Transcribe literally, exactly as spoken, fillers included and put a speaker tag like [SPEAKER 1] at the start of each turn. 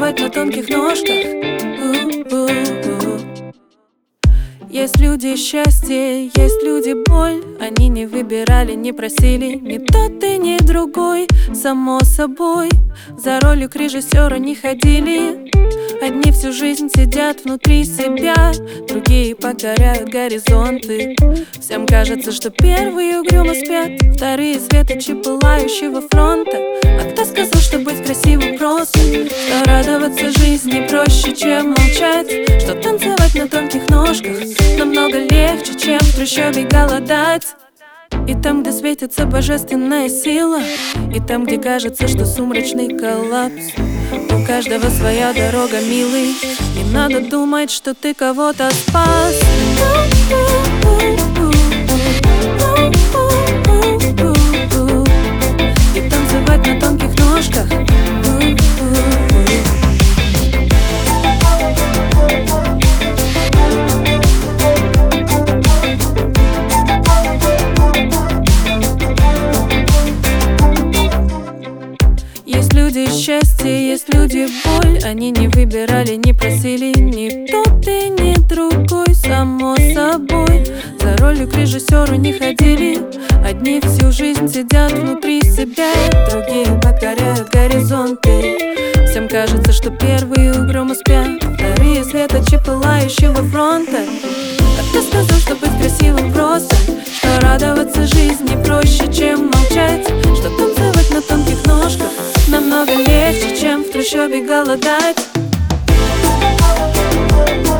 [SPEAKER 1] танцевать на тонких ножках. У-у-у. Есть люди счастье, есть люди боль. Они не выбирали, не просили ни тот и ни другой. Само собой, за ролью к режиссера не ходили. Одни всю жизнь сидят внутри себя, другие покоряют горизонты. Всем кажется, что первые угрюмо спят, вторые светочи пылающего фронта. А кто сказал, что быть красивым просто? Что радоваться жизни проще, чем молчать? Что танцевать на тонких ножках намного легче, чем в трущобе голодать? И там, где светится божественная сила, и там, где кажется, что сумрачный коллапс. У каждого своя дорога, милый. Не надо думать, что ты кого-то спас. И танцевать на тонких ножках. Есть люди счастье, есть люди боль. Они не выбирали, не просили ни тот и ни другой. Само собой, за ролью к режиссеру не ходили. Одни всю жизнь сидят внутри себя, другие покоряют горизонты. Всем кажется, что первые угрюмо спят, вторые светочи пылающего фронта. А кто сказал, что быть красивым просто? Что радоваться жизни проще, чем молчать? Что танцевать на тонких ножках намного легче, чем в трущобе голодать?